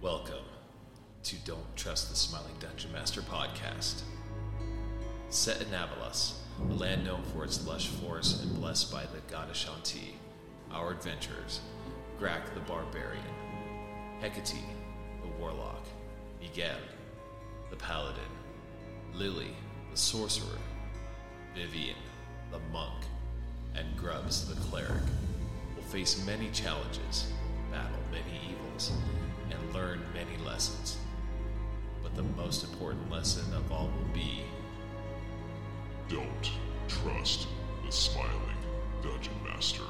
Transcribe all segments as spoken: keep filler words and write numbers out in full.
Welcome to Don't Trust the Smiling Dungeon Master podcast. Set in Avalos, a land known for its lush forests and blessed by the god Ashanti, our adventurers, Grak the Barbarian, Hecate the Warlock, Miguel the Paladin, Lily the Sorcerer, Vivian the Monk, and Grubbs the Cleric will face many challenges, battle many evils, and learn many lessons. But the most important lesson of all will be: don't trust the smiling Dungeon Master.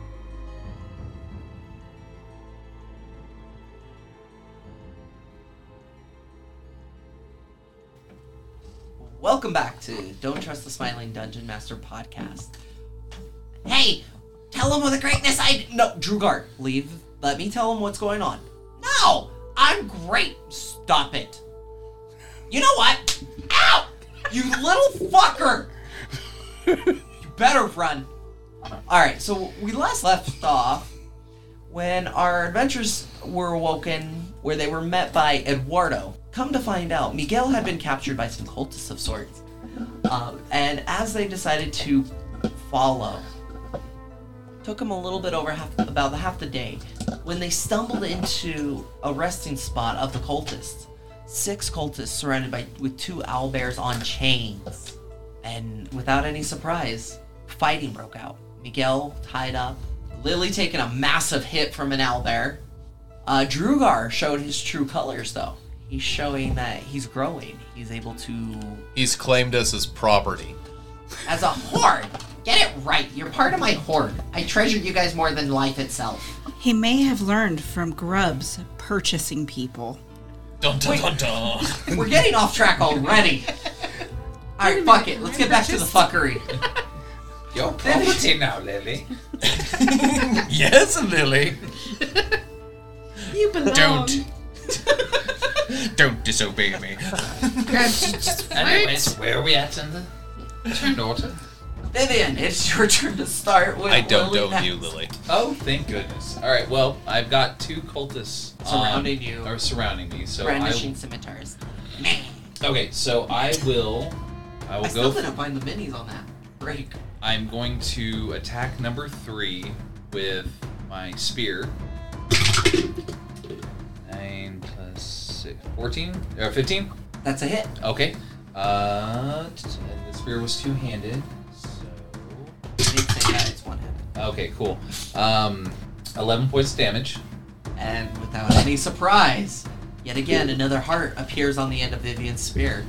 Welcome back to Don't Trust the Smiling Dungeon Master podcast. Hey, tell him with the greatness I... No, Drugar, leave. Let me tell him what's going on. No, I'm great. Stop it. You know what? Ow! You little fucker! You better run. Alright, so we last left off when our adventurers were awoken, where they were met by Eduardo. Come to find out, Miguel had been captured by some cultists of sorts. Um, and as they decided to follow, took them a little bit over half, about half the day, when they stumbled into a resting spot of the cultists. Six cultists surrounded by with two owlbears on chains. And without any surprise, fighting broke out. Miguel tied up, Lily taking a massive hit from an owlbear. Uh, Drugar showed his true colors, though. He's showing that he's growing. He's able to... He's claimed us as property. As a horde! Get it right. You're part of my horde. I treasure you guys more than life itself. He may have learned from Grubbs purchasing people. Dun dun dun dun. We're getting off track already. Alright, fuck it. Let's get back to the fuckery. Your property now, Lily. Yes, Lily. You belong. Don't. Don't disobey me. Anyways, where are we at in the turn order? Vivian, it's your turn to start with I don't Lily know next. you, Lily. Oh, thank goodness. Alright, well, I've got two cultists um, Surrounding you. Or surrounding me, so Brandishing I... scimitars. Okay, so I will... I will I go... still f- didn't find the minis on that break. I'm going to attack number three with my spear. nine plus six... fourteen? Or fifteen? That's a hit. Okay. Uh, t- and the spear was two-handed, so... You did say that it's one hit. Okay, cool. Um, eleven points of damage. And without any surprise, yet again, another heart appears on the end of Vivian's spear.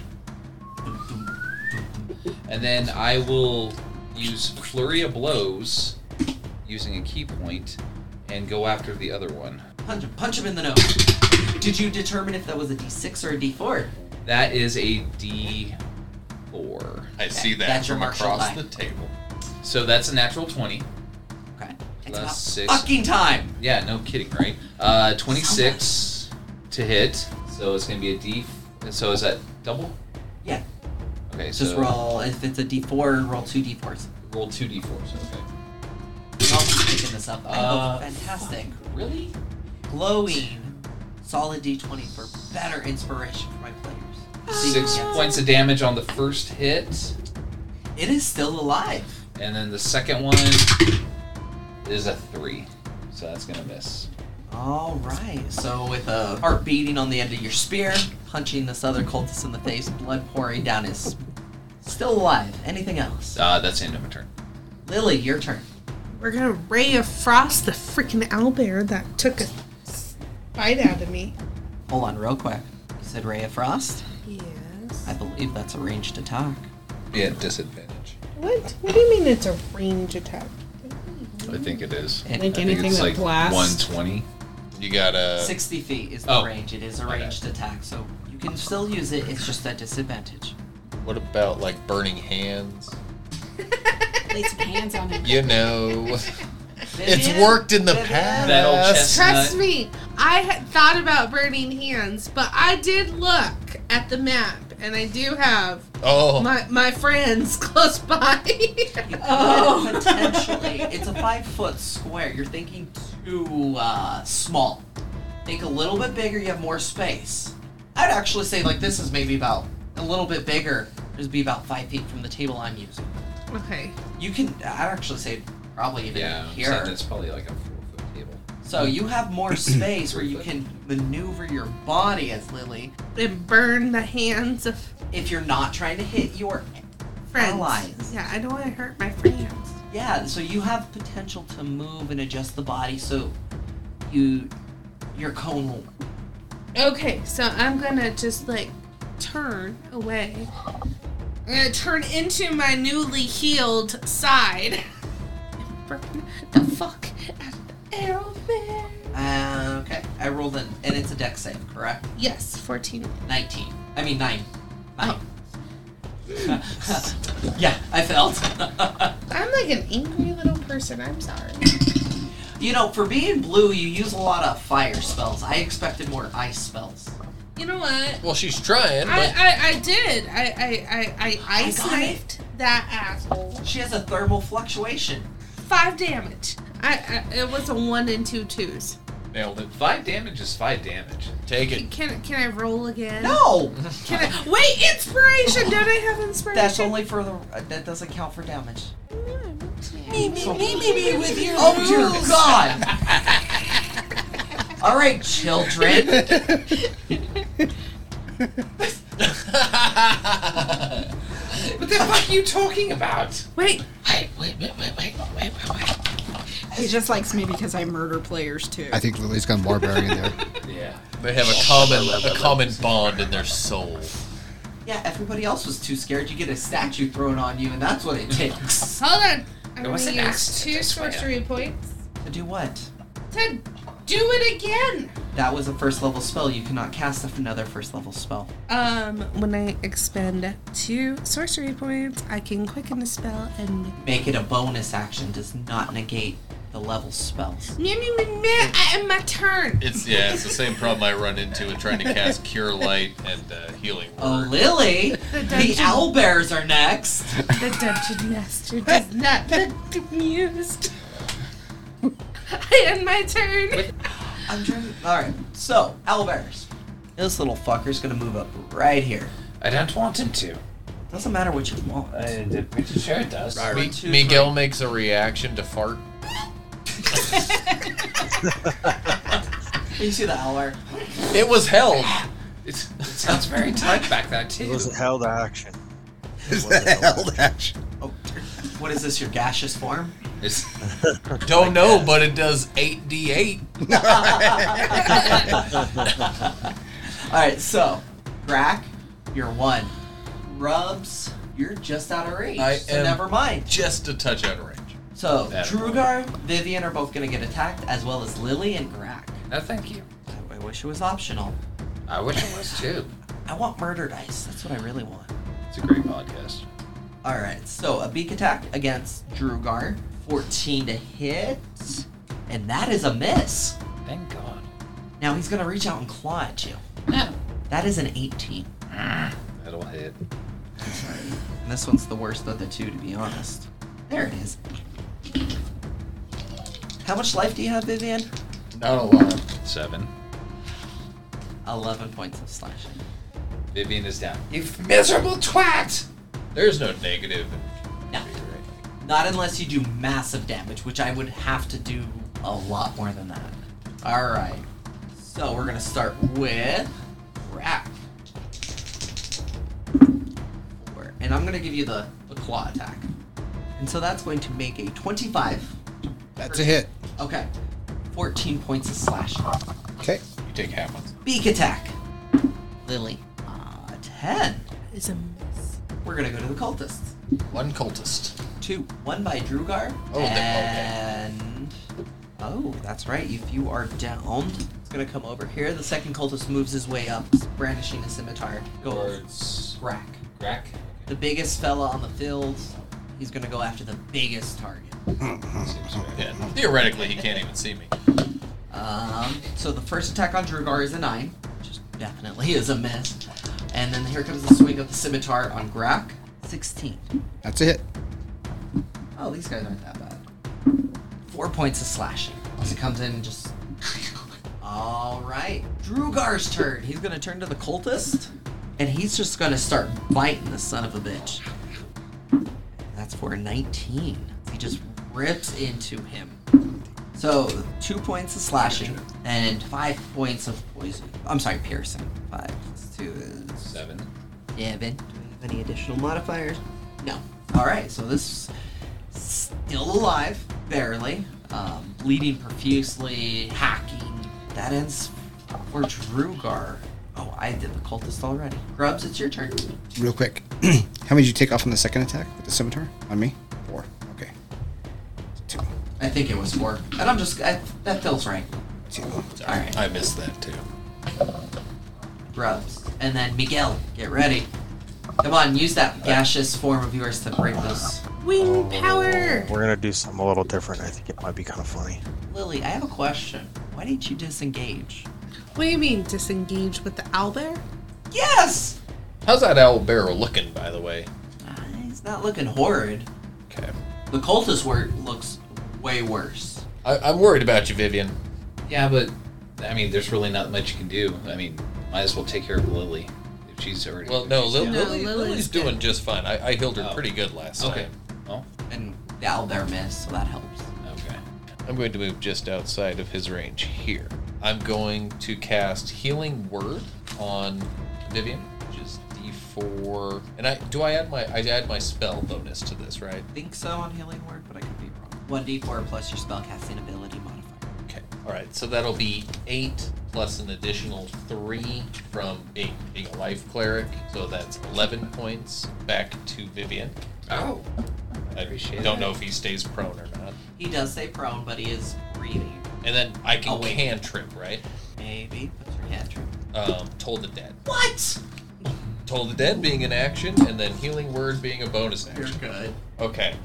And then I will use Flurry of Blows, using a key point, and go after the other one. Punch him, punch him in the nose. Did you determine if that was a D six or a D four? That is a D four. I see that That's your from martial across die. the table. So that's a natural twenty. Okay. It's Plus about six. fucking time. Yeah, no kidding, right? Uh, twenty-six to hit. So it's going to be a D... So is that double? Yeah. Okay, so... Just roll, if it's a D four, roll two D fours. Roll two D fours, okay. I'm also picking this up. Uh, Oh, fantastic. Really? Glowing, solid D twenty for better inspiration for my players. See Six who gets points it. of damage on the first hit. It is still alive. And then the second one is a three. So that's going to miss. All right. So with a heart beating on the end of your spear, punching this other cultist in the face, blood pouring down his... Still alive. Anything else? Uh, that's the end of my turn. Lily, your turn. We're gonna Ray of Frost the freaking owlbear that took a bite out of me. Hold on real quick. You said Ray of Frost? Yes. I believe that's a ranged attack. Yeah, disadvantage. What? What do you mean it's a range attack? I think it is. And Like I think anything it's that like blasts? one twenty. You got a... sixty feet is the Oh. range. It is a Okay. ranged attack, so you can still use it. It's just at disadvantage. What about, like, burning hands? Lay some hands on him. You know. It's Vivian? worked in the Vivian? past. That old chestnut. Trust me, I had thought about burning hands, but I did look at the map, and I do have Oh. my my friends close by. You could Oh. potentially. It's a five foot square. You're thinking too uh, small. Think a little bit bigger, you have more space. I'd actually say like this is maybe about a little bit bigger. Just be about five feet from the table I'm using. Okay. You can, I'd actually say probably even Yeah, here. so that's probably like a four foot table. So you have more space where you can maneuver your body as Lily And burn the hands of if you're not trying to hit your friends. allies. Yeah, I don't want to hurt my friends. Yeah, so you have potential to move and adjust the body so you your cone will. Okay, so I'm gonna just like turn away. I'm gonna turn into my newly healed side. And burn the fuck out of the arrow bear. Uh, okay, I rolled an, and it's a dex save, correct? Yes, fourteen. nineteen. I mean nine. Nine. Yeah, I failed. I'm like an angry little person. I'm sorry. You know, for being blue, you use a lot of fire spells. I expected more ice spells. You know what? Well, she's trying, I, but I, I did. I I I I ice got it. knifed that asshole. She has a thermal fluctuation. Five damage. I, I it was a one and two twos. nailed it. Five damage is five damage. Take it. Can can I roll again? No! Can I wait? Inspiration. Don't I have inspiration? That's only for the. Uh, that doesn't count for damage. Me me me me me with your. Oh dear God! All right, children. What the fuck are you talking about? Wait. Wait, wait, wait, wait, wait, wait, wait. He just likes me because I murder players too. I think Lily's got barbarian there. Yeah. They have a common a common bond in their soul. Yeah, everybody else was too scared. You get a statue thrown on you, and that's what it takes. Hold on. I'm It was gonna an use accident, I two swear. sorcery points To do what? to do it again. That was a first level spell. You cannot cast another first level spell. Um, when I expend two sorcery points, I can quicken the spell and. Make it a bonus action. Does not negate the level spells. Meh, meh, meh, meh, I- my turn. It's yeah, it's the same problem I run into in trying to cast Cure Light and uh, Healing Oh, Word. Lily! The The dungeon- owlbears are next. The dungeon master does not look amused. I end my turn. I'm trying. All right. So owlbears. This little fucker's gonna move up right here. I don't want him to. Doesn't matter what you want. I'm pretty sure it does. One, Mi- two, Miguel makes a reaction to fart. You see the owlbear? It was held. It's, it sounds very tight back there, too. It was a held action. Is that held action? Oh, what is this? Your gaseous form? It's, Don't know, but it does eight d eight. All right. So, Grack, you're one. Rubs, you're just out of range. I so am- never mind. Just a touch out of range. So, That- Drugar, Vivian are both gonna get attacked, as well as Lily and Grack. no, thank you. I wish it was optional. I wish it was, too. I want murder dice. That's what I really want. It's a great podcast. All right. So a beak attack against Drugar, fourteen to hit, and that is a miss. Thank God. Now he's gonna reach out and claw at you. No. That is an eighteen. That'll hit. And this one's the worst of the two, to be honest. There it is. How much life do you have, Vivian? Not a lot. Seven. Eleven points of slashing. Vivian is down. You miserable twat! There's no negative. No. Not unless you do massive damage, which I would have to do a lot more than that. All right. So we're gonna start with Rack. Four. And I'm gonna give you the, the claw attack. And so that's going to make a twenty-five. That's a hit. Okay. fourteen points of slashing. Okay. You take half of it. Beak attack. Lily. Uh, ten. Is a miss. We're gonna go to the cultists. One cultist. Two. One by Drugar. Oh, they- okay. and oh, that's right. If you are down, it's gonna come over here. The second cultist moves his way up, brandishing a scimitar. Go Towards Grack. Grack. The biggest fella on the field. He's gonna go after the biggest target. Seems right. Yeah. Theoretically, he can't even see me. Um, so the first attack on Drugar is a nine, which is definitely is a miss. And then here comes the swing of the scimitar on Grack. sixteen. That's a hit. Oh, these guys aren't that bad. Four points of slashing. As it comes in and just... All right. Drugar's turn. He's going to turn to the cultist, and he's just going to start biting the son of a bitch. That's for a nineteen. He just rips into him. So, two points of slashing and five points of poison. I'm sorry, piercing. Five plus two is Seven. seven. Do we have any additional modifiers? No. All right, so this is still alive, barely, um, bleeding profusely, hacking. That ends for Drugar. Oh, I did the cultist already. Grubs, it's your turn. Real quick. How many did you take off on the second attack with the scimitar? On me? Four. Okay. Two. I think it was four, and I'm just I, that feels right. Two. All right, I missed that too. Grubs, and then Miguel, get ready. Come on, use that gaseous form of yours to break this. Wing power. We're gonna do something a little different. I think it might be kind of funny. Lily, I have a question. Why didn't you disengage? What do you mean, disengage with the owlbear? Yes! How's that owl bear looking, by the way? Uh, he's not looking horrid. Okay. The cultist word looks way worse. I, I'm worried about you, Vivian. Yeah, but I mean, there's really not much you can do. I mean, might as well take care of Lily if she's already. Well, no, Lil- she's No, Lily, Lily's Lily's good. doing just fine. I, I healed her Oh. pretty good last Okay. time. Oh, And the owlbear missed, so that helps. okay. I'm going to move just outside of his range here. I'm going to cast Healing Word on Vivian, which is D four. And I do I add my I add my spell bonus to this, right? I think so on healing word, but I could be wrong. one d four plus your spellcasting ability modifier. Okay. All right. So that'll be eight plus an additional three from being, being a life cleric. So that's eleven points back to Vivian. Oh. I Appreciate don't that. know if he stays prone or not. He does stay prone, but he is breathing. And then I can Oh, wait. cantrip, right? Maybe. What's your cantrip? Um, Toll the Dead. What? Toll the Dead being an action, and then Healing Word being a bonus You're action. good. Okay.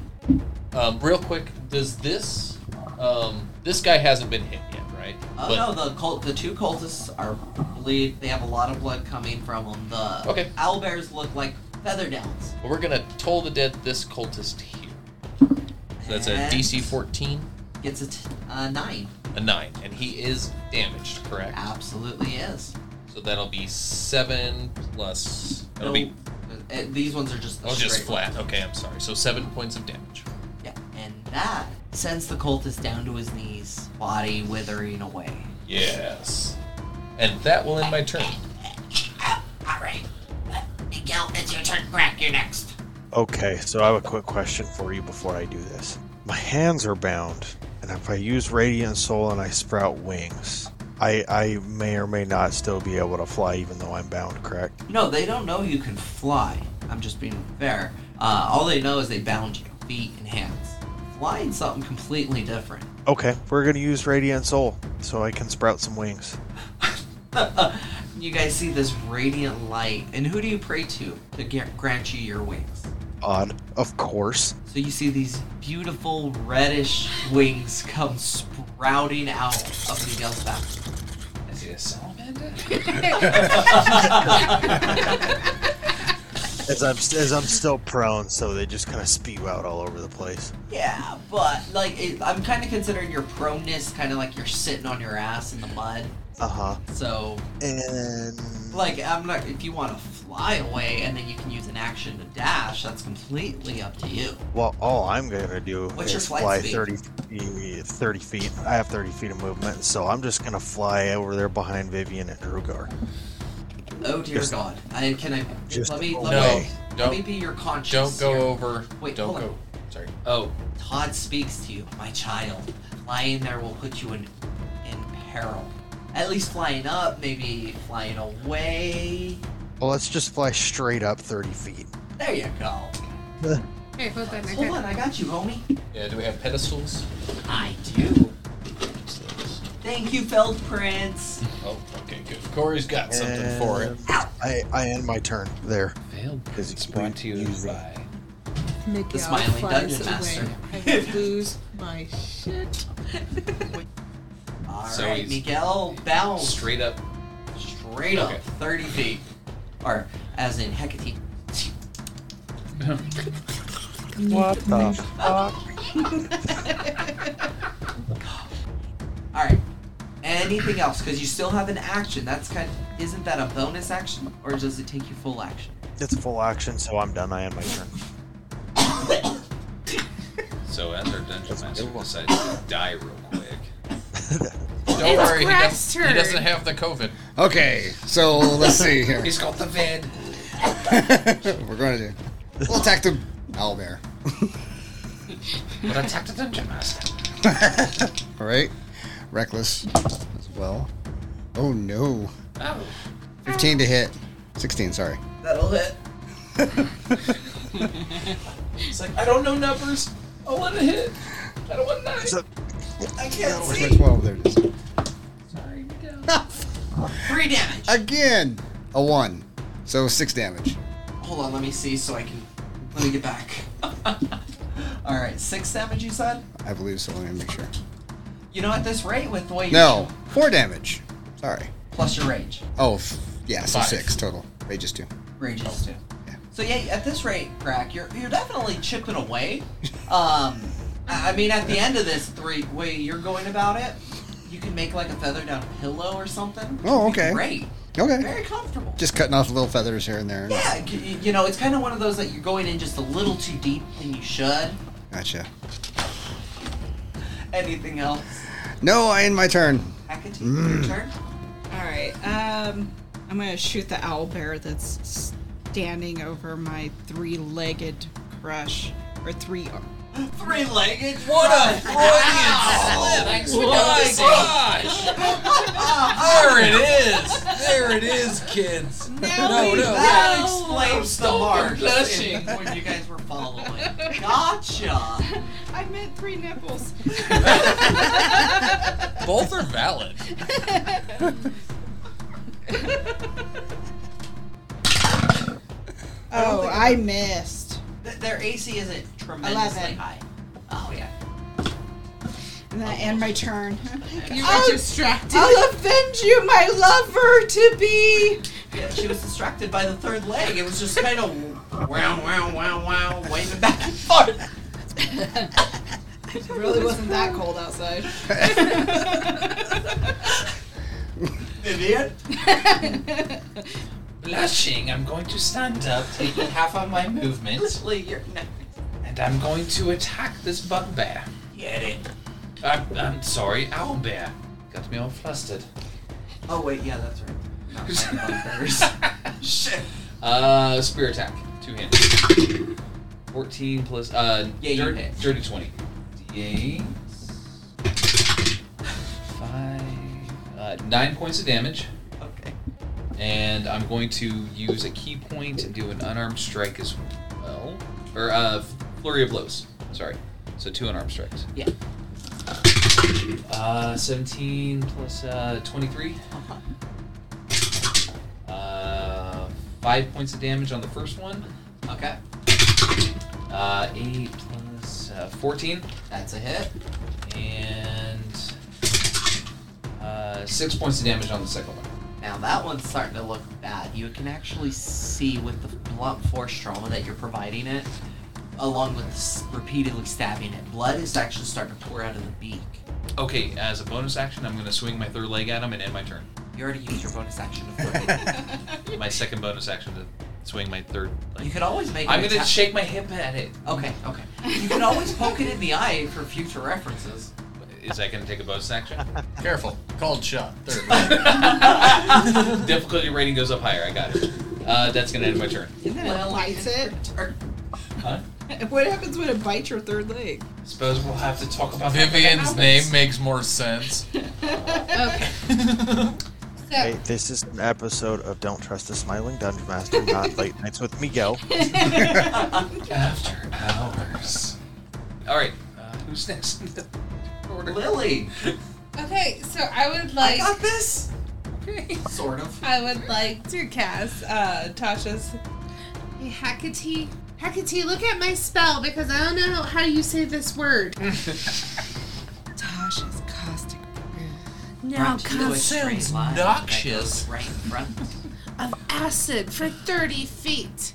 Um, real quick, does this um, this guy hasn't been hit yet, right? Oh But- no, the cult, the two cultists are bleed. They have a lot of blood coming from them. The Okay. owlbears look like feather downs. Well, we're gonna Toll the Dead this cultist here. So that's a And D C fourteen, Gets a t- uh, nine. a nine, and he is damaged, correct? Absolutely is. So that'll be seven plus. That'll be Uh, these ones are just. oh, just straight flat. Okay, I'm sorry. So seven points of damage. Yeah, and that sends the cultist down to his knees, body withering away. Yes. And that will end my turn. Alright. Miguel, it's your turn. Crack, you're next. Okay, so I have a quick question for you before I do this. My hands are bound, and if I use Radiant Soul and I sprout wings, I I may or may not still be able to fly even though I'm bound, correct? No, they don't know you can fly. I'm just being fair. Uh, all they know is they bound you, feet and hands. Flying's something completely different. Okay, we're gonna use Radiant Soul so I can sprout some wings. You guys see this radiant light, and who do you pray to to get, grant you your wings? Odd, of course. So you see these beautiful reddish wings come sprouting out of Miguel's back. Is he a salamander? As I'm as I'm still prone, so they just kind of spew out all over the place. Yeah, but like it, I'm kind of considering your proneness kind of like you're sitting on your ass in the mud. Uh huh. So And like I'm not. If you want to fly away and then you can use an action to dash, that's completely up to you. well, all I'm gonna do What's your is flight fly speed? thirty, feet- thirty feet. I have thirty feet of movement, so I'm just gonna fly over there behind Vivian and Drugar. Oh dear Just- God! I can I just let me let No, me let don't me be your conscience. don't go here. over. Wait, don't hold go. on. Sorry. Oh, Todd speaks to you, my child. Flying there will put you in in peril. At least flying up, maybe flying away. Well, let's just fly straight up thirty feet. There you go. Hey, hold on. I Hold got on, I got you, homie. Yeah. Do we have pedestals? I do. Thank you, Feld Prince. Oh, okay, good. Corey's got something for it. And I I end my turn there. failed. Because It's brought to you using- by. Miguel The Smiling flies Dungeon away. Master. I will lose my shit. All right, So he's Miguel, bounce Straight up. straight up Okay. thirty feet, or as in Hecate. What the fuck? All right, and anything else? Because you still have an action. That's kind of, isn't that a bonus action, or does it take you full action? It's full action, so I'm done. I end my turn. So as our dungeon master decides to die real quick. Don't It's worry, he, Greg's does, turn. he doesn't have the COVID. Okay, so let's see here. He's got the vid. We're going to do. We'll attack the owlbear. But attack the dungeon master. All right, reckless as well. Oh no, Oh. fifteen to hit. sixteen, sorry. That'll hit. It's like, I don't know numbers. I want to hit. I don't want to die. So, I can't Where's my see. twelve? There it is. Sorry, Miguel. Three damage. Again, a one. So six damage. Hold on, let me see so I can. Let me get back. All right, six damage. You said. I believe so. Let me make sure. You know, at this rate, with the way you No, four damage. Sorry. plus your rage, Oh, f- yeah, so Five. six total. Rage is two. rage is two. Yeah. So yeah, at this rate, Crack, you're you're definitely chipping away. Um, I I mean, at the end of this, the way you're going about it, you can make like a feather down pillow or something. Oh, It'd be okay. Great. Okay. Very comfortable. Just cutting off little feathers here and there. Yeah, y- you know, it's kind of one of those that you're going in just a little too deep than you should. Gotcha. Anything else? No, I end my turn. Hecate, Mm. your turn. All right. Um, I'm gonna shoot the owl bear that's standing over my three-legged crush or three. Three-legged. What a Freudian slip! Thanks for noticing. There it is! There it is, kids! No, no, That no. explains the Stop marks blushing. in- when you guys were following. Gotcha. I meant three nipples. Both are valid. Oh, I missed. Th- Their A C isn't tremendously eleven. high. Oh yeah. And then I end my turn. You were I'll- distracted. I'll avenge you, my lover to be. Yeah, she was distracted by the third leg. It was just kind of wow, wow, wow, wow, waving back and forth. It really wasn't that cold outside. Vivian? Blushing, I'm going to stand up, taking half of my movement, Literally, you're next. and I'm going to attack this bugbear. Get it. I'm, I'm sorry, owlbear. Got me all flustered. Oh wait, yeah, that's right. Not my bugbears. Shit. Uh, spear attack, two hands. fourteen plus, uh, Yeah, you dir- hit. dirty twenty. D eight. Five, uh, nine points of damage. Okay. And I'm going to use a key point and do an unarmed strike as well. Or, uh, flurry of blows. Sorry. So two unarmed strikes. Yeah. Uh, seventeen plus, uh, twenty-three. Uh-huh. Uh, five points of damage on the first one. Okay. Uh, eight plus, uh, fourteen. That's a hit. And, uh, six points of damage on the second one. Now that one's starting to look bad. You can actually see with the blunt force trauma that you're providing it, along with s- repeatedly stabbing it, blood is actually starting to pour out of the beak. Okay, as a bonus action, I'm going to swing my third leg at him and end my turn. You already used your bonus action to flip it. My second bonus action to swing my third leg. You could always make. I'm an going to attack- shake my hip at it. Okay, okay. You can always poke it in the eye for future references. Is that going to take a bonus action? Careful. Called shot. Third. Difficulty rating goes up higher. I got it. Uh, that's going to end my turn. And then it bites it. Or, Huh? What happens when it bites your third leg? Suppose we'll have to talk about that when it Vivian's happens. name makes more sense. Okay. So, Hey, this is an episode of Don't Trust the Smiling Dungeon Master, not Late Nights with Miguel. After hours. All right. Uh, who's next? in the order? Lily, okay, so I would I like got this. okay. Sort of. I would like to cast uh Tasha's Hey Hecate. Hecate, look at my spell because I don't know how you say this word. Tasha's caustic Now Brought you to a straight sounds line that noxious. goes right in front. of acid for thirty feet.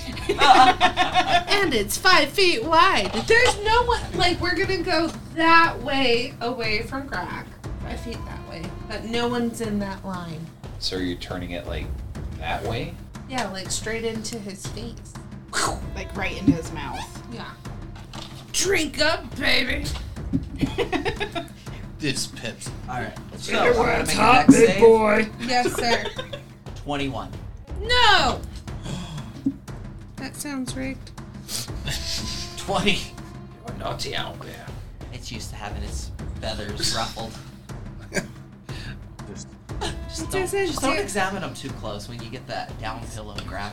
And it's five feet wide. There's no one like we're gonna go that way away from Crack. five feet that way, but no one's in that line. So you're turning it like that way? Yeah, like straight into his face. Like right into his mouth. Yeah. Drink up, baby. This Pepsi. Alright. So, I'm gonna make a dex save. boy. Yes, sir. twenty-one. No! That sounds rigged. twenty. You're a naughty owlbear. It's used to having its feathers ruffled. Just Just It don't, doesn't just don't do- examine them too close when you get that down pillow crack.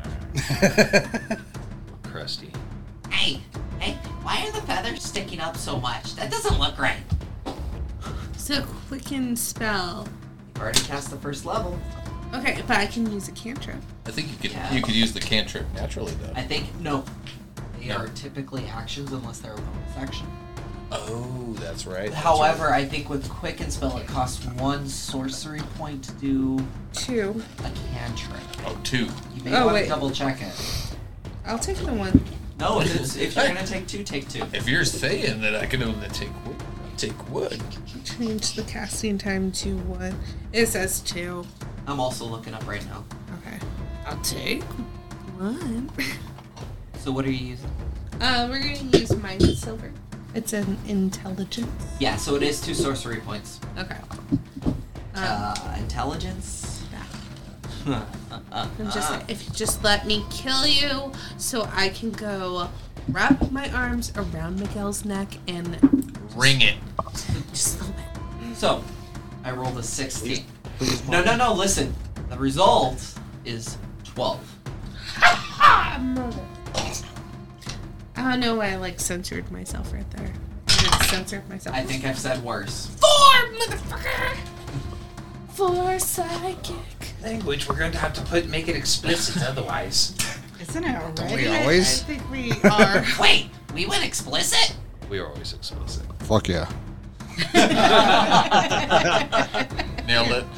Crusty. Hey, hey, why are the feathers sticking up so much? That doesn't look right. So quicken spell. You've already cast the first level. Okay, but I can use a cantrip. I think you could Yeah. you could use the cantrip naturally though. I think, no. They No. are typically actions unless they're a bonus action. Oh, that's right. that's However, I think with Quicken Spell it costs one sorcery point to do Two. a cantrip. right. Oh, two. You may Oh, want wait. to double check it. I'll take the one. No, if, it's, if you're gonna take two, take two. If you're saying that I can only take one, I'll take one. Change the casting time to one. It says two. I'm also looking up right now. Okay. I'll take one. So what are you using? Uh, we're gonna use Mind Silver. It's an intelligence. Yeah, so it is two sorcery points. Okay. Um, Uh, intelligence. I'm just if you just let me kill you, so I can go wrap my arms around Miguel's neck and Ring it. just a little bit. So, I rolled a sixteen. No, no, no, listen. The result is twelve. Ah, mother. I don't know why I like censored myself right there. I just censored myself. I think I've said worse. Four, motherfucker. Four psychic. Language, we're going to have to put make it explicit otherwise. Isn't it already? Don't we always? I think we are. Wait, we went explicit? We are always explicit. Fuck yeah. Nailed it.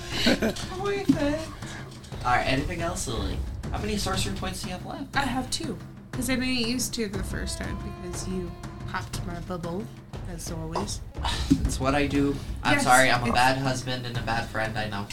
Alright, anything else, Lily? How many sorcery points do you have left? I have two. Because I didn't use two the first time because you popped my bubble, as always. That's what I do. I'm Yes, sorry, I'm a it's- bad husband and a bad friend, I know.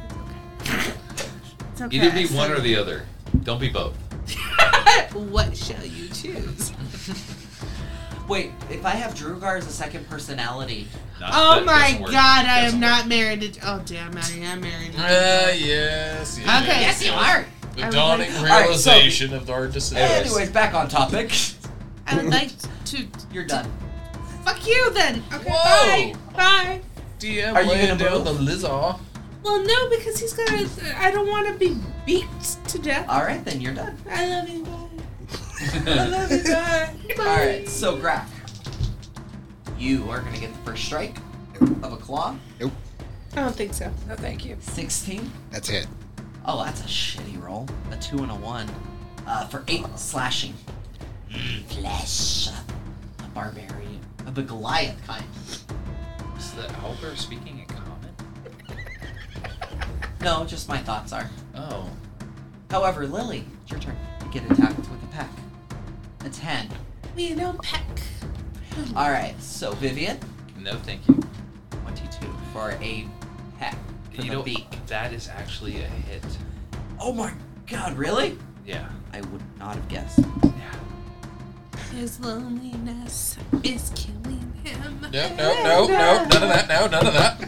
It's okay. Either be I one said- or the other. Don't be both. What shall you choose? Wait, if I have Drugar as a second personality, Not- Oh that my doesn't work. god, I Doesn't am work. not married to. Oh damn, I am married to. Uh, yes, yes. Okay. yes, you are. The I would dawning like- Alright, so- realization of our decision. Anyways, back on topic. I would like to. You're done. Fuck you then. Okay, Whoa. bye. Bye. D M Are you laying gonna down the move? lizard. Well, no, because he's gonna. I don't want to be beat to death. Alright, then you're done. I love you. Bye. I love you. Bye. Bye. Alright, so Grak. You are gonna get the first strike of a claw. Nope. I don't think so. No, thank you. sixteen. That's it. Oh, that's a shitty roll. A two and a one. Uh, for eight slashing. Mm, flesh. A barbarian. Of the Goliath kind. Is the owlbear speaking in common? No, just my thoughts are. Oh. However, Lily, it's your turn. You get attacked with a peck. A ten. We don't peck. Alright, so Vivian, No, thank you. twenty-two for a peck. For You the know, beak. that is actually a hit. Oh my god, really? Yeah. I would not have guessed. Yeah. His loneliness is killing him. No, no, no, no, none of that. No, none of that.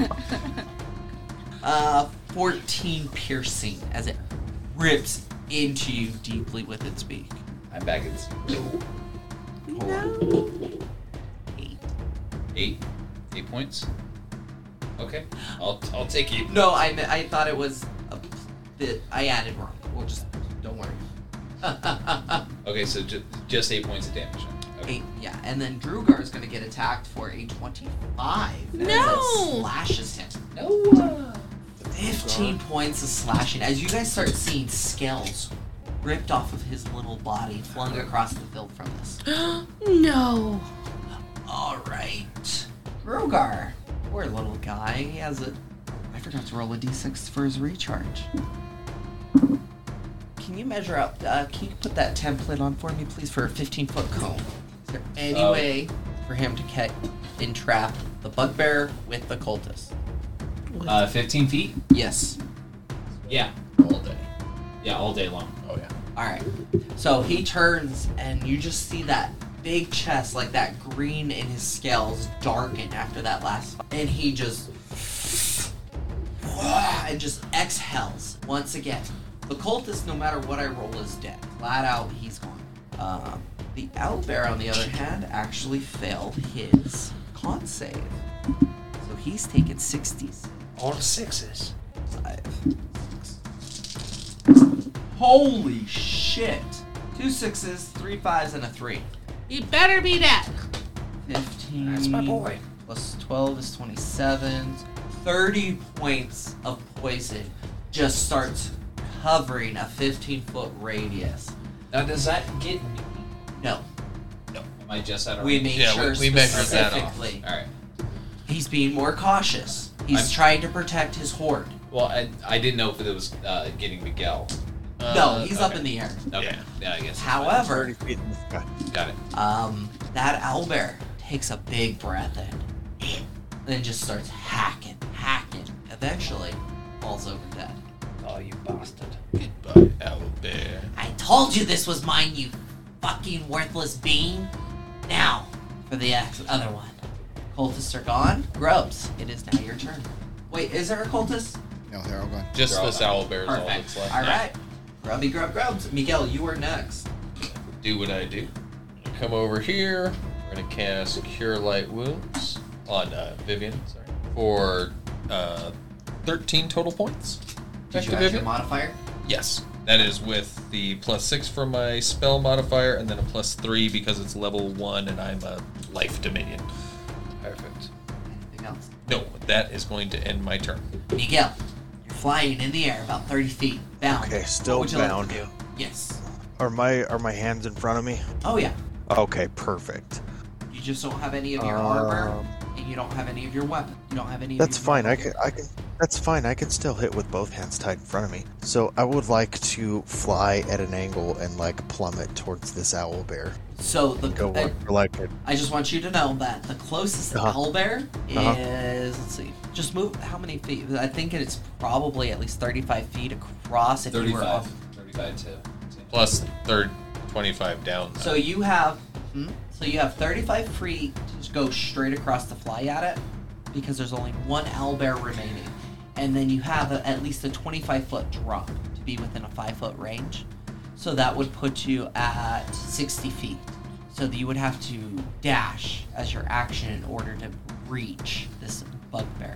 Uh, fourteen piercing as it rips into you deeply with its beak. I'm back at zero. No. Eight. Eight. Eight points. Okay. I'll I'll take it. No, I me- I thought it was a bit. I added wrong. We'll just don't worry. Okay, so ju- just eight points of damage. Okay. Eight, yeah, and then Drugar is going to get attacked for a twenty-five. No! As it slashes him. No. Fifteen points of slashing as you guys start seeing scales ripped off of his little body, flung across the field from this. No. All right, Drugar, poor little guy. He has a. I forgot to roll a d six for his recharge. Can you measure out? Uh, can you put that template on for me, please, for a fifteen foot cone? Is there any Uh, way for him to catch entrap the bugbear with the cultist. Uh, fifteen feet? Yes. Yeah. All day. Yeah, all day long. Oh yeah. Alright. So he turns and you just see that big chest, like that green in his scales, darken after that last fight. And he just and just exhales once again. The cultist, no matter what I roll, is dead. Flat out, he's gone. Um, the owlbear, on the other hand, actually failed his con save. So he's taken sixties. All sixes. Five. Holy shit! Two sixes, three fives, and a three. You better be dead. Fifteen. That's my boy. Plus twelve is twenty-seven. Thirty points of poison just starts covering a fifteen foot radius. Now, does that get me? No, Am I just out of we range? made Yeah, sure we- we measured that off. specifically. All right. He's being more cautious. He's I'm- trying to protect his horde. Well, I, I didn't know if it was uh, getting Miguel. Uh, no, he's up okay. in the air. Okay. Yeah. Yeah, I guess. that's However, thirty feet in the sky. fine. Got it. um, that owlbear takes a big breath in, and then just starts hacking, hacking. Eventually, falls over dead. Oh, you bastard. Goodbye, owlbear. I told you this was mine, you fucking worthless being. Now, for the ex- other one. Cultists are gone. Grubs, it is now your turn. Wait, is there a cultist? No, they're all gone. Just They're all this done. owl bear is all that's Perfect. left. All right. Grubby grub grubs. Miguel, you are next. Do what I do. Come over here. We're gonna cast Cure Light Wounds on uh, Vivian. Sorry. For uh, thirteen total points. Did Back you to add your Vivian. modifier? Yes. That is with the plus six for my spell modifier, and then a plus three because it's level one and I'm a life dominion. Perfect. Anything else? No, that is going to end my turn. Miguel, you're flying in the air about thirty feet. Bound. Okay, still what would you bound. Like to do? Yes. Are my are my hands in front of me? Oh, yeah. Okay, perfect. You just don't have any of your armor, Um, and you don't have any of your weapon. You don't have any That's of your fine. I weapon. can I can that's fine. I can still hit with both hands tied in front of me. So I would like to fly at an angle and like plummet towards this owl bear. So, the Go uh, for like it. I just want you to know that the closest Uh-huh. owlbear Uh-huh. is, let's see, just move how many feet? I think it's probably at least thirty-five feet across if you were thirty-five. up. thirty-five to. Plus third twenty-five down. So you have, hmm, so you have thirty-five feet to go straight across to fly at it, because there's only one owlbear remaining, and then you have a, at least a twenty-five foot drop to be within a five foot range. So that would put you at sixty feet. So that you would have to dash as your action in order to reach this bugbear.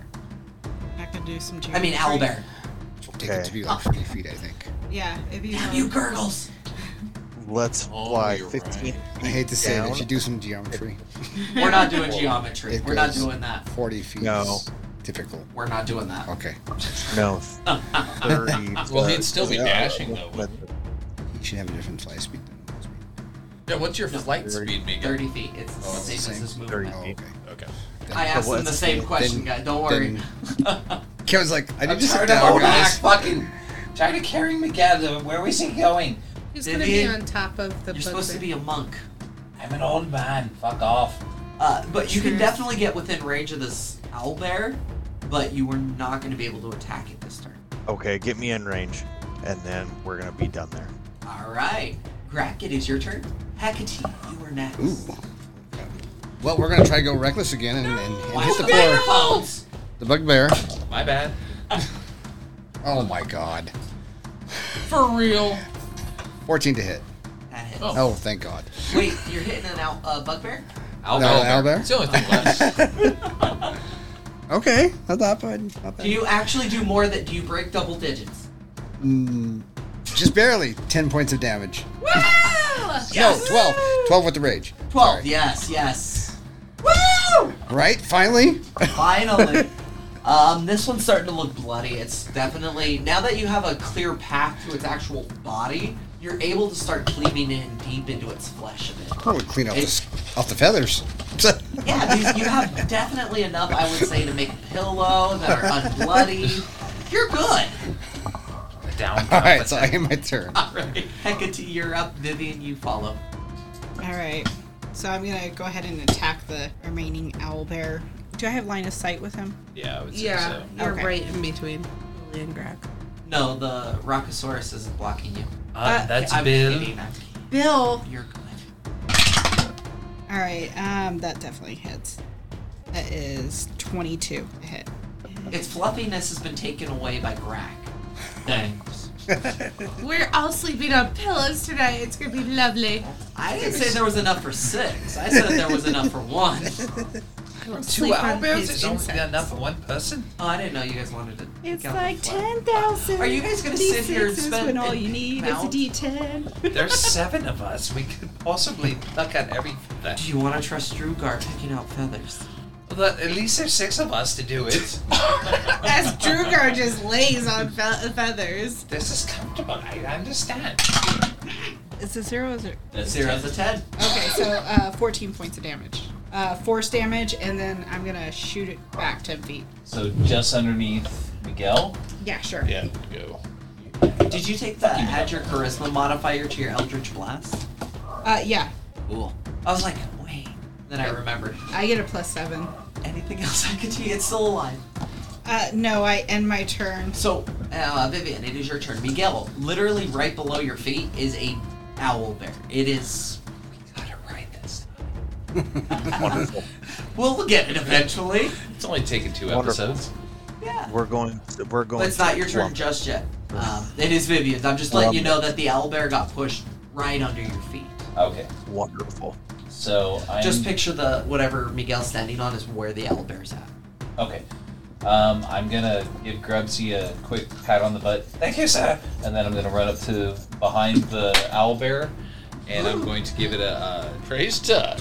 I could do some I mean, geometry. owlbear. Take it to be like forty feet, I think. Yeah, if you Damn have- you gurgles! Let's Oh, fly you're fifteen. I hate to say it, down. if you do some geometry, We're not doing geometry. It We're not goes- doing that. forty feet No. is difficult. We're not doing that. Okay. No, thirty. Well, he'd still be uh, dashing, though, but- You should have a different fly speed than movement speed. Yeah, what's your No, flight thirty. speed, Miguel? thirty feet. It's the Oh, it's same the as same. this thirty movement. Oh, feet. okay. Okay. I asked him the what's same the- question, then- guys. Don't worry. Kevin's like, I I'm need to sit tired of down, going back, guys. fucking trying to carry Miguel. Where was he going? Who's gonna be Vivian, on top of the You're supposed to bugbear? be a monk. I'm an old man. Fuck off. Uh, but you can Cheers. definitely get within range of this owlbear, but you are not going to be able to attack it this turn. Okay, get me in range, and then we're gonna be done there. All right. Grak, it is your turn. Hecate, you are next. Ooh. Well, we're gonna try to go reckless again and, and, and Why hit the the floor. microphones? The bugbear. My bad. Oh my god. For real. fourteen to hit. That hits. Oh, thank God. Wait, you're hitting an owl, uh, bugbear? I'll No, go. owlbear? It's the only thing left. Okay, not that bad. Not Do bad. you actually do more than, do you break double digits? Mm, just barely. Ten points of damage. Yes! No, twelve. Twelve with the rage. twelve, Sorry. yes, yes. Woo! Right? Finally. Finally. Um, this one's starting to look bloody. It's definitely, now that you have a clear path to its actual body, you're able to start cleaving in deep into its flesh a bit. Probably clean off the It's- s- off the feathers. Yeah, these, you have definitely enough, I would say, to make a pillow that are unbloody. You're good. Down. All right, so I am my turn. Alright. Hecate, you're up. Vivian, you follow. All right. So I'm gonna go ahead and attack the remaining owlbear. Do I have line of sight with him? Yeah, I would say Yeah, so. you're Okay. right in between Lily and Greg. No, the Rockosaurus isn't blocking you. Uh, that's I'm Bill. kidding, I'm kidding. Bill. You're good. All right. Um, that definitely hits. That is twenty-two to hit. Its fluffiness has been taken away by Greg. Thanks. We're all sleeping on pillows tonight. It's gonna be lovely. I didn't say there was enough for six. I said there was enough for one. I will Two sleep on owlbears his is only insects. enough for one person? Oh, I didn't know you guys wanted to. It's count like the flat. ten thousand. Are you guys gonna sit here and spend when all and you need is a count? D ten? There's seven of us. We could possibly pluck out every feather. Do you want to trust Drugar picking out feathers? Well, at least there's six of us to do it. As Drugar just lays on fe- feathers. This is comfortable. I understand. Is it zero? Or is it? Zero's a ten. Okay, so uh, fourteen points of damage. Uh, force damage, and then I'm gonna shoot it back ten feet. So just underneath Miguel? Yeah, sure. Yeah, go. Did you take the add your charisma modifier to your Eldritch Blast? Uh, yeah. Cool. I was like, wait. Then I remembered. I get a plus seven. Anything else I could do? It's still alive. Uh, no, I end my turn. So, uh, Vivian, it is your turn. Miguel, literally right below your feet is a owl bear. It is. We gotta write this. Wonderful. We'll get it eventually. It's only taken two Wonderful. episodes. Yeah. We're going. We're going. But it's not your turn Lump. just yet. Um, it is Vivian's. I'm just letting you know that the owl bear got pushed right under your feet. Okay. Wonderful. So I'm Just picture the whatever Miguel's standing on is where the owl bear's at. Okay. Um, I'm gonna give Grubsy a quick pat on the butt. Thank you, sir. And then I'm gonna run up to behind the owlbear, and I'm going to give it a uh, praise Todd.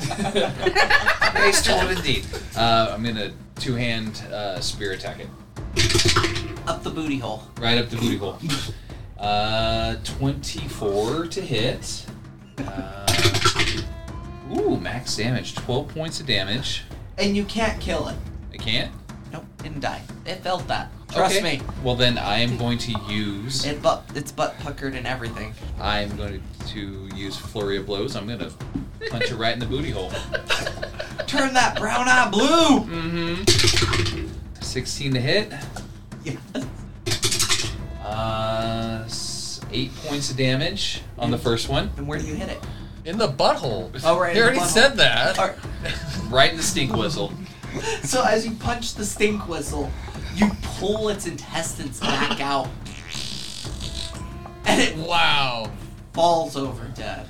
Praise Todd indeed. Uh, I'm gonna two-hand uh, spear attack it Up the booty hole. right up the booty hole. Uh, twenty-four to hit. Uh, ooh, max damage. twelve points of damage. And you can't kill it. I can't. Nope, didn't die. It felt that. Trust Okay. me. Well, then I am going to use. It butt, it's butt puckered and everything. I'm going to use flurry of blows. I'm going to punch it right in the booty hole. Turn that brown eye blue. Mm-hmm. sixteen to hit. Yes. Uh, s- eight points of damage on the first one. And where do you hit it? In the butthole. Oh, right. You in the already butthole. said that. Alright. Right in the stink whistle. So as you punch the stink whistle, you pull its intestines back out, and it Wow. falls over dead.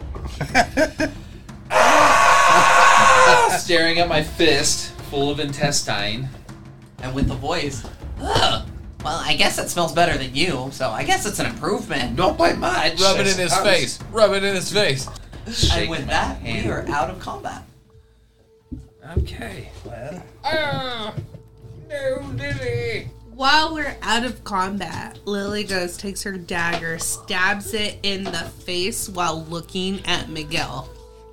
Staring at my fist full of intestine. And with the voice, ugh. Well, I guess it smells better than you, so I guess it's an improvement. Not by much. Rub it I in his suppose. face. Rub it in his face. Shake And with my that, hand. we are out of combat. Okay, well. Ah, no, Lily. While we're out of combat, Lily goes, takes her dagger, stabs it in the face while looking at Miguel.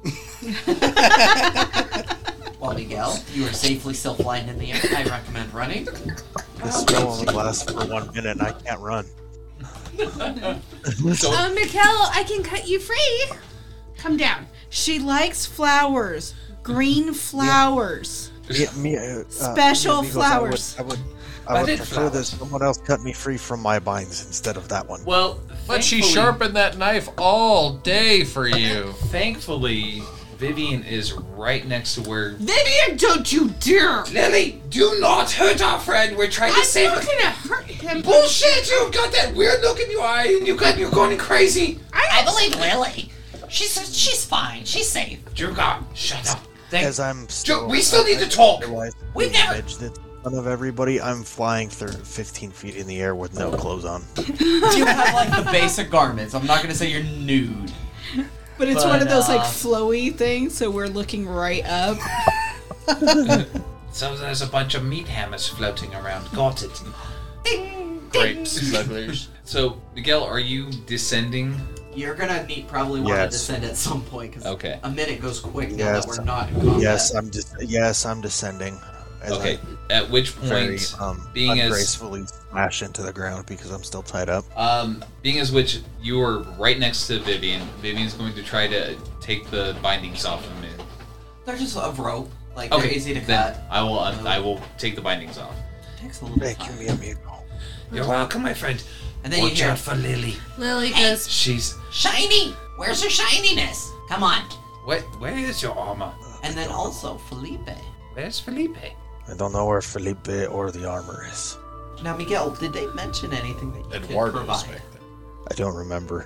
Well, Miguel, you are safely still flying in the air. I recommend running. This spell only lasts for one minute, and I can't run. Oh, Miguel, I can cut you free. Come down. She likes flowers. Green flowers. Me, me, uh, uh, Special Migos, flowers. I would, I would, I would Budded prefer that flowers. someone else cut me free from my binds instead of that one. Well, But she thankfully- sharpened that knife all day for you. Thankfully, Vivian is right next to where. Vivian, don't you dare! Lily, do not hurt our friend. We're trying to I'm save not her. gonna hurt him. Bullshit! You got that weird look in your eye, and you got you going crazy. I believe Lily. She's she's fine. She's safe. Druga, shut up. Thank. As I'm still, we still need I- to talk. I realize We've the never- image that's in front of everybody. I'm flying thir- fifteen feet in the air with no clothes on. You have like the basic garments. I'm not gonna say you're nude. But it's But, one of those like uh, flowy things, so we're looking right up. So there's a bunch of meat hammers floating around. Got it. Grape smugglers. So Miguel, are you descending? You're gonna need probably want Yes. to descend at some point because Okay. a minute goes quick now Yes. that we're not in combat. Yes, I'm just. Yes, I'm descending. As Okay. At which I very point, um, being as ungracefully smash into the ground because I'm still tied up. um, being as which you are right next to Vivian, Vivian's going to try to take the bindings off of him. They're just a rope. Like, they're Okay, easy to then cut. I will. Un- I will take the bindings off. Takes a little Thank time. you, mi amigo. You're welcome, my friend. And then you Watch hear, out for Lily. Lily Hey. goes, She's. shiny! Where's her shininess? Come on. Where, where is your armor? And then also Felipe. Where's Felipe? I don't know where Felipe or the armor is. Now, Miguel, did they mention anything that you could Eduardo's provide? back there. I don't remember.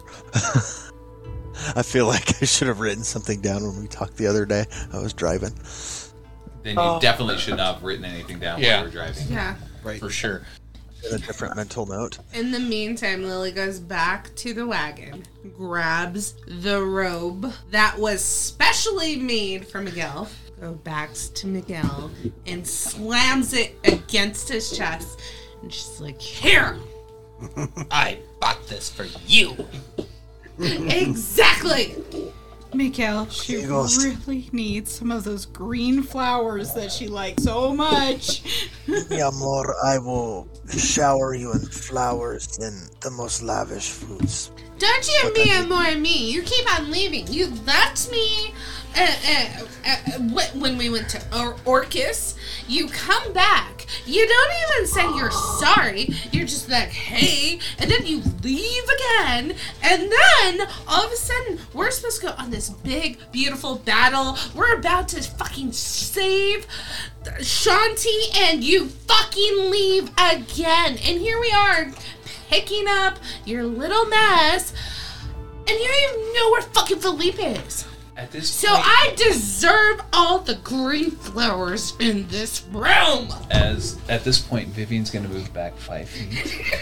I feel like I should have written something down when we talked the other day. I was driving. Then you definitely should not have written anything down Yeah. while you were driving. yeah. Right. For sure. In a different mental note. In the meantime, Lily goes back to the wagon, grabs the robe that was specially made for Miguel, go back to Miguel, and slams it against his chest. And she's like, here! I bought this for you. Exactly! Miguel, she Here goes. really needs some of those green flowers that she likes so much. Mi amor, I will shower you in flowers and the most lavish foods. Don't you What me the- and more me? You keep on leaving. You left me uh, uh, uh, wh- when we went to Or- Orcus. You come back. You don't even say you're sorry. You're just like, hey, and then you leave again. And then all of a sudden, we're supposed to go on this big, beautiful battle. We're about to fucking save Shanti, and you fucking leave again. And here we are, picking up your little mess, and you don't even know where fucking Felipe is. At this So point, I deserve all the green flowers in this room. as at this point, Vivian's gonna move back five feet.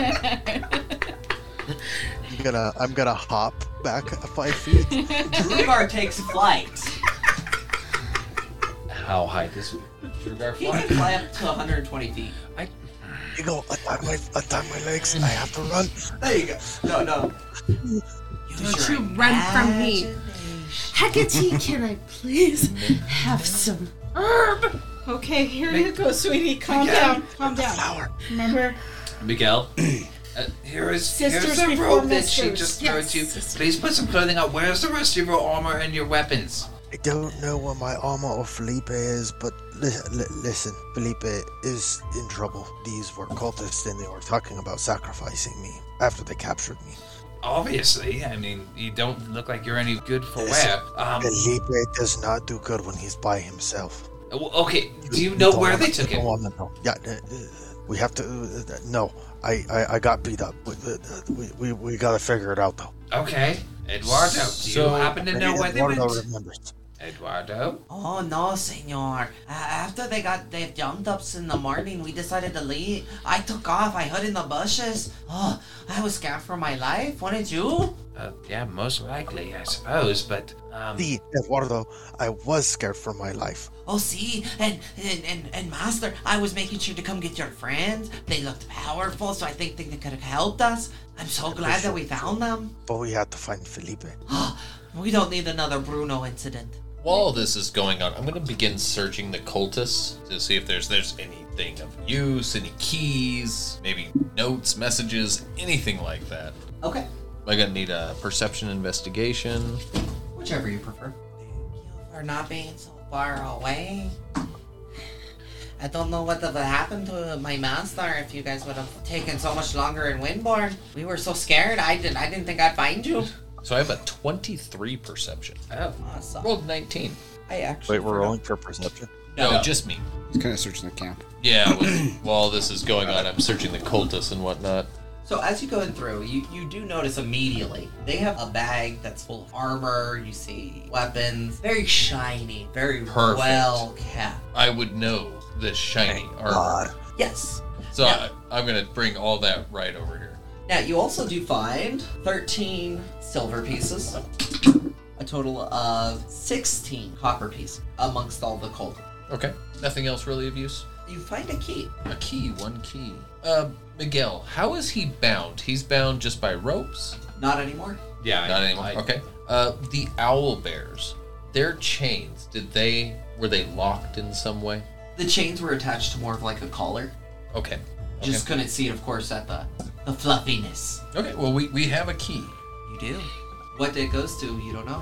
I'm gonna, I'm gonna hop back five feet. Drugar takes flight. How high does Drugar He fly? can fly up to one hundred twenty feet. You go, untie my, untie my legs. I have to run. There you go. No, no. Use Don't your you run from me. imagination. Hecate, can I please have some herb? Okay, here you go, sweetie. Calm Miguel. down. Calm down. Flower. Remember? Miguel, uh, here is Sisters here's the before robe that she misters. just Yes, threw at you. sisters. Please put some clothing on. Where's the rest of your armor and your weapons? I don't know where my armor or Felipe is, but li- li- listen, Felipe is in trouble. These were cultists and they were talking about sacrificing me after they captured me. Obviously, I mean, you don't look like you're any good for Listen, wear. Um, Felipe does not do good when he's by himself. well, okay, do you know Don't where wanna- they took don't him? wanna know. Yeah, uh, uh, we have to. Uh, uh, no, I, I, I got beat up. We, uh, we, we, we gotta figure it out though. Okay, Eduardo, do So- you happen to know Maybe where they Eduardo went? remembers. Eduardo? Oh no, senor. Uh, after they got they jumped us in the morning, we decided to leave. I took off. I hid in the bushes. Oh, I was scared for my life. Wouldn't you? Uh, yeah, most likely, I suppose, but, um... See, Eduardo, I was scared for my life. Oh, see, and, and and and master, I was making sure to come get your friends. They looked powerful, so I think they could have helped us. I'm so glad that we found them. But we had to find Felipe. We don't need another Bruno incident. While this is going on, I'm going to begin searching the cultists to see if there's there's anything of use, any keys, maybe notes, messages, anything like that. Okay, Am I going to need a perception investigation? whichever you prefer. Thank you for not being so far away. I don't know what would have happened to my master if you guys would have taken so much longer in Windborn. We were so scared. I didn't. I didn't think I'd find you. So I have a twenty-three perception. Oh, Awesome. Rolled nineteen. I actually. Wait, we're forgot. rolling for perception. No, No. just me. He's kind of searching the camp. Yeah, with, while this is going on, I'm searching the cultists and whatnot. So as you go in through, you, you do notice immediately they have a bag that's full of armor. You see weapons, very shiny, very Perfect. well kept. I would know this shiny armor. God. Yes. So Yeah. I, I'm going to bring all that right over here. Now you also do find thirteen silver pieces, a total of sixteen copper pieces amongst all the gold. Okay. Nothing else really of use? You find a key. A key, one key. Uh, Miguel, how is he bound? He's bound just by ropes? Not anymore. yeah. Not I- anymore. I- Okay. Uh, the owl bears, their chains, did they, were they locked in some way? The chains were attached to more of like a collar. Okay. Just Okay. couldn't see it, of course, at the the fluffiness. Okay, well, we, we have a key. You do. What it goes to, you don't know.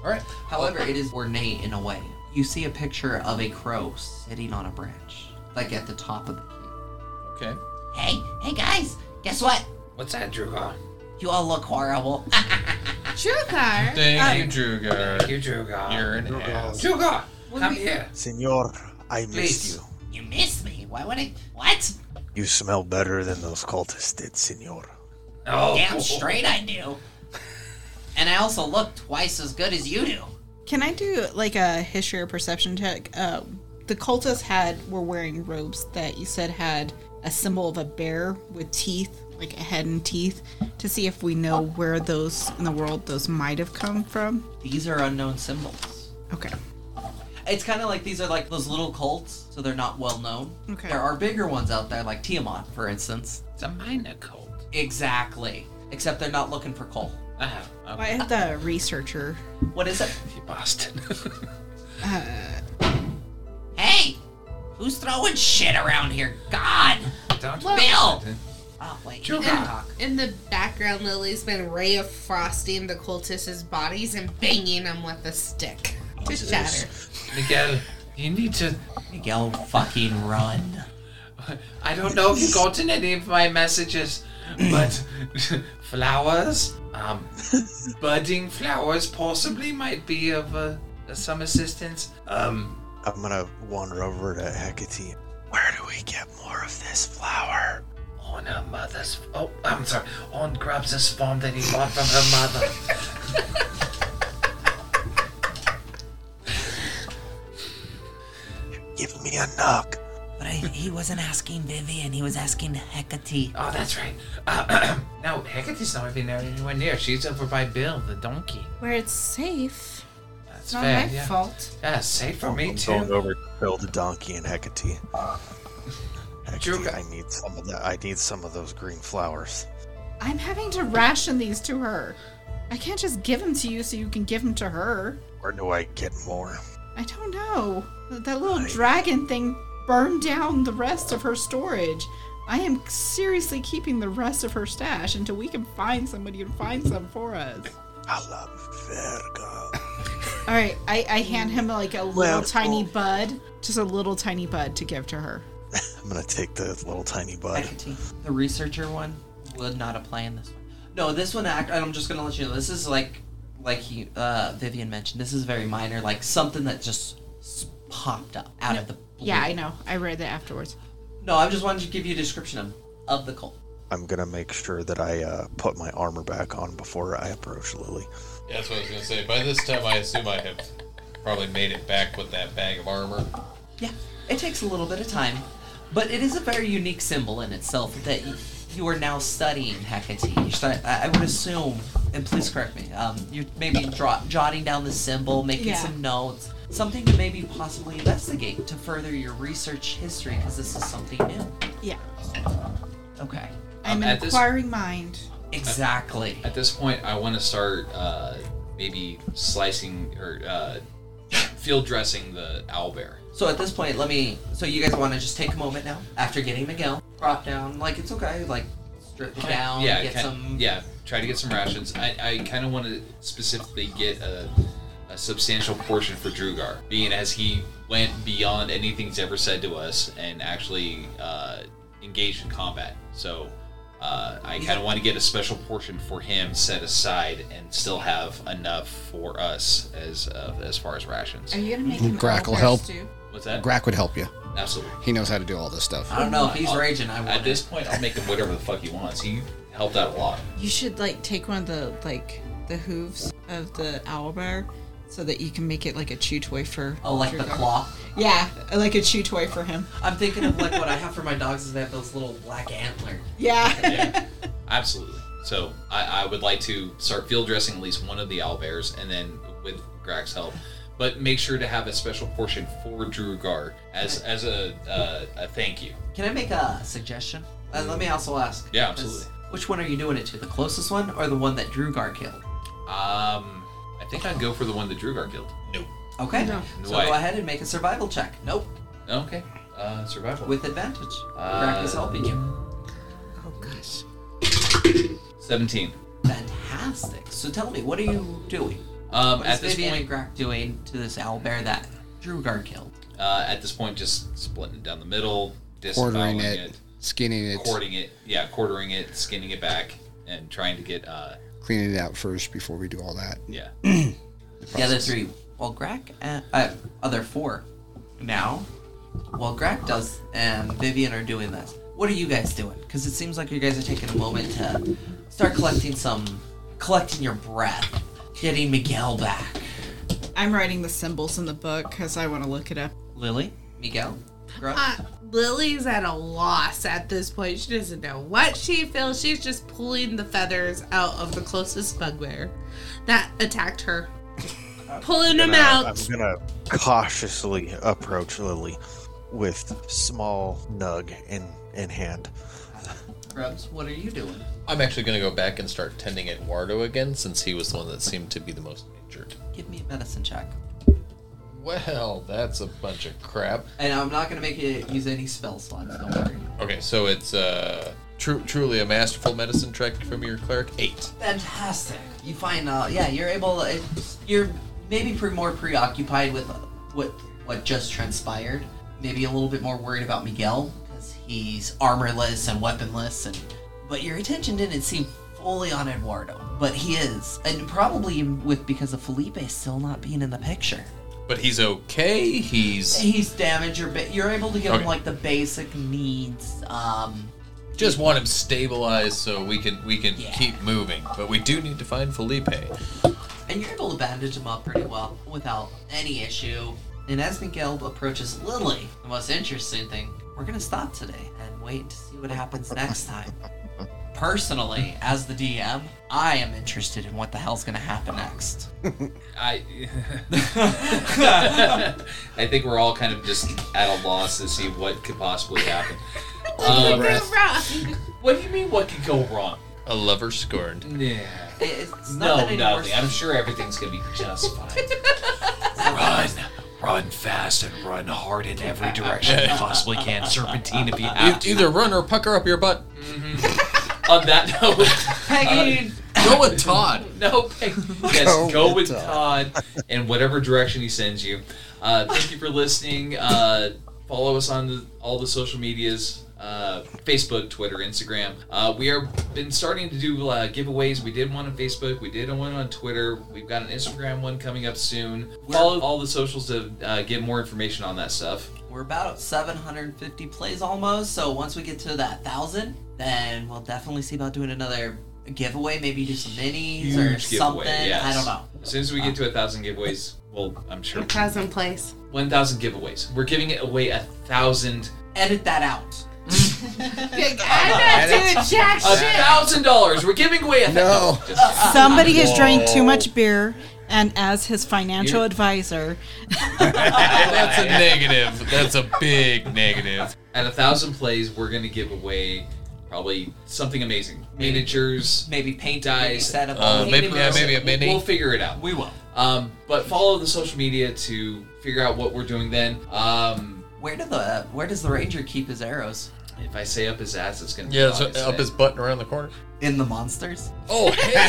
All right. However, it is ornate in a way. You see a picture of a crow sitting on a branch, like at the top of the cave. Okay. Hey, hey guys, guess what? What's that, Drugar? You all look horrible. Drugar. Thank um, you, Drugar. Thank you, Drugar. You're an ass. Drugar, What come we- here. Senor, I Please. missed you. You missed me. Why would I? What? You smell better than those cultists did, senor. Oh, Damn straight I do. And I also look twice as good as you do. Can I do like a history or perception check? Uh, the cultists had were wearing robes that you said had a symbol of a bear with teeth, like a head and teeth, to see if we know where those in the world those might have come from. These are unknown symbols. Okay. It's kind of like these are like those little cults, so they're not well known. Okay. There are bigger ones out there, like Tiamat, for instance. It's a minor cult. Exactly. Except they're not looking for coal. Ah, Well, I have the researcher. What is it? you bastard. Hey! Who's throwing shit around here? God! Don't Bill! Oh, wait. You In, can talk. in the background, Lily's been ray of frosting the cultists' bodies and banging them with a stick to shatter. Miguel, you need to. Miguel, fucking run. I don't know if you got in any of my messages, but flowers, um, budding flowers possibly might be of uh, some assistance. Um, I'm gonna wander over to Hecate. Where do we get more of this flower? on her mother's. Oh, I'm sorry. On Grubs' farm that he bought from her mother. Give me a knock. But I, he wasn't asking Vivian, he was asking Hecate. Oh, that's right. Uh, no, Hecate's not even there anywhere near. She's over by Bill, the donkey. Where it's safe. That's It's not fair, my yeah. fault. Yeah, safe for me I'm too. going over to Bill the donkey and Hecate. Hecate, Druga- I need some of that. I need some of those green flowers. I'm having to ration these to her. I can't just give them to you so you can give them to her. Where do I get more? I don't know. That little I- dragon thing burned down the rest of her storage. I am seriously keeping the rest of her stash until we can find somebody to find some for us. A la verga. All right, I, I hand him like a little Well, tiny oh. bud, just a little tiny bud to give to her. I'm gonna take the little tiny bud. Hecate, the researcher one, would not apply in this one. No, this one, act. I'm just gonna let you know. This is like, like he, uh, Vivian mentioned. This is very minor, like something that just s- popped up out of the. Blue. Yeah, I know. I read that afterwards. No, I just wanted to give you a description of, of the cult. I'm gonna make sure that I uh, put my armor back on before I approach Lily. Yeah, that's what I was gonna say. By this time, I assume I have probably made it back with that bag of armor. Yeah, it takes a little bit of time, but it is a very unique symbol in itself that you, you are now studying Hecate. You start, I I would assume, and please correct me, um, you're maybe draw, jotting down the symbol, making Yeah. some notes, something to maybe possibly investigate to further your research history, because this is something new. Yeah. Okay. I'm Um, an at this- inquiring mind. Exactly. At this point, I want to start uh, maybe slicing or uh, field dressing the owlbear. So at this point, let me. So you guys want to just take a moment now after getting Miguel, drop down, like it's okay, like strip it down, yeah, get kin- some. yeah. Try to get some rations. I, I kind of want to specifically get a, a substantial portion for Drugar, being as he went beyond anything he's ever said to us and actually uh, engaged in combat. So uh, I kind of want to get a special portion for him set aside and still have enough for us as uh, as far as rations. Are you gonna make him Grack will owlbear help. stew? What's that? Grack would help you. Absolutely. He knows how to do all this stuff. I don't know if he's I'll- raging. I At want this point, I'll make him whatever the fuck he wants. He helped out a lot. You should like take one of the like the hooves of the owlbear so that you can make it like a chew toy for. Oh, like the Drugar. claw. Yeah, like a chew toy for him. I'm thinking of like what I have for my dogs is they have those little black antlers. Yeah. Yeah, absolutely. So I, I would like to start field dressing at least one of the owlbears, and then with Grag's help, but make sure to have a special portion for Drugar as as a uh, a thank you. Can I make a suggestion? Uh, let me also ask. Yeah, Is- absolutely. Which one are you doing it to? The closest one or the one that Drugar killed? Um, I think I'd go for the one that Drugar killed. Nope. Okay. No. So Why? go ahead and make a survival check. Nope. Okay. Uh, survival. With advantage. Uh, Grack is helping you. Oh gosh. seventeen. Fantastic. So tell me, what are you doing? Um, What at is this Vivian point, and Grak doing to this owlbear that Drugard killed? uh, at this point, just splitting it down the middle, Quartering disembowling it, it, skinning it, quartering it, yeah, quartering it, skinning it back, and trying to get, uh, cleaning it out first before we do all that. yeah. The other three. Well, Grak and uh, other four. Now, while Grak does and Vivian are doing this, what are you guys doing? Because it seems like you guys are taking a moment to start collecting some, collecting your breath, getting Miguel back. I'm writing the symbols in the book because I want to look it up. Lily, Miguel, Grub. Uh, Lily's at a loss at this point. She doesn't know what she feels. She's just pulling the feathers out of the closest bugbear that attacked her. Pulling them Gonna- out. I'm gonna cautiously approach Lily with small nug in in hand. Grubs, what are you doing? I'm actually going to go back and start tending at Wardo again, since he was the one that seemed to be the most injured. Give me a medicine check. Well, that's a bunch of crap. And I'm not going to make you use any spell slots, don't worry. Okay, so it's uh, tru- truly a masterful medicine check from your cleric. Eight. Fantastic. You find, uh, yeah, you're able to, you're maybe pre- more preoccupied with uh, what what just transpired. Maybe a little bit more worried about Miguel, because he's armorless and weaponless, and but your attention didn't seem fully on Eduardo. But he is, and probably with because of Felipe still not being in the picture. But he's okay. He's He's damaged. You're, ba- you're able to give Okay. him, like, the basic needs, um... just want him stabilized so we can we can Yeah. keep moving. But we do need to find Felipe. And you're able to bandage him up pretty well without any issue. And as Miguel approaches Lily, the most interesting thing, we're gonna stop today and wait to see what happens next time. Personally, as the D M, I am interested in what the hell's gonna happen next. I I think we're all kind of just at a loss to see what could possibly happen. Um, what do you mean, what could go wrong? A lover scorned. Yeah. It's No, not that nothing. anymore. I'm sure everything's gonna be just fine. Run, run fast and run hard in every direction you possibly can. Serpentine if you E- have to. either run or pucker up your butt. On that note, Peggy! Go with Todd. no, Peg- yes, Go go, with with Todd in whatever direction he sends you. Uh, thank you for listening. Uh, follow us on the, all the social medias. Uh, Facebook, Twitter, Instagram. Uh, we are been starting to do uh, giveaways. We did one on Facebook. We did one on Twitter. We've got an Instagram one coming up soon. Follow all the socials to uh, get more information on that stuff. We're about seven hundred fifty plays almost, so once we get to that one thousand, then we'll definitely see about doing another giveaway, maybe do some minis or Huge something. giveaway, yes. I don't know. As soon as we get to a thousand giveaways, well, I'm sure A thousand place. one thousand giveaways. We're giving it away a thousand. Edit that out. I'm not doing jack A shit. thousand dollars. We're giving away a No. thousand. No, Somebody has Whoa. drank too much beer, and as his financial You're- advisor, That's a negative. That's a big negative. At a thousand plays, we're gonna give away probably something amazing. Miniatures, Maybe paint a Dice, mini set of uh, all maybe- the yeah, heroes. maybe a mini. We'll figure it out. We will. Um, but follow the social media to figure out what we're doing then. Um, Where do the where does the ranger keep his arrows? if I say up his ass, it's gonna be Yeah, so obvious, up isn't his it? butt and around the corner. In the monsters? Oh, hey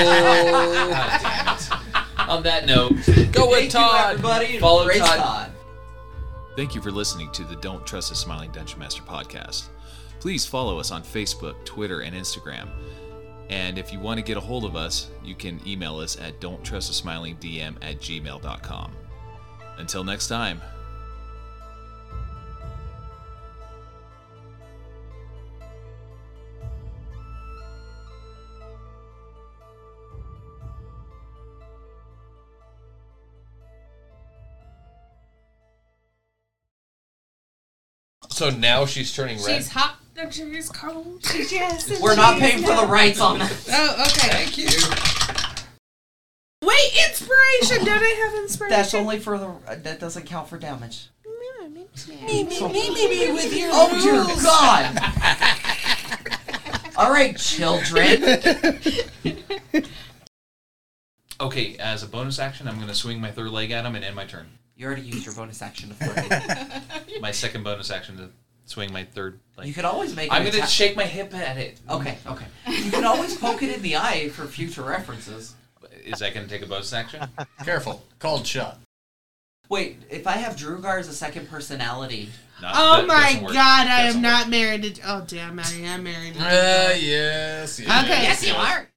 God damn it. On that note, Go with Thank you, Todd. everybody. Follow Race Todd. Todd. Thank you for listening to the Don't Trust the Smiling Dungeon Master podcast. Please follow us on Facebook, Twitter, and Instagram. And if you want to get a hold of us, you can email us at don'ttrustasmilingdm at gmail dot com. Until next time. So now she's turning red. She's hot. Don't you use cold? Yes. We're not paying for the rights on that. Oh, okay. Thank you. Wait, inspiration. Don't I have inspiration? That's only for the. Uh, that doesn't count for damage. Me, me, me, me, me with your. Oh dear God! All right, children. okay, as a bonus action, I'm gonna swing my third leg at him and end my turn. You already used your bonus action to flurry. My second bonus action to swing my third leg. You could always make. I'm an gonna attack- shake my hip at it. Okay, okay. You can always poke it in the eye for future references. is that going to take a bonus action? Careful. Called shot. Wait, if I have Drugar as a second personality. Not, Oh that my doesn't work. God, I Doesn't am work. not married to. Oh, damn, I am married to. Uh, yes, yes. Okay. Yes, you are.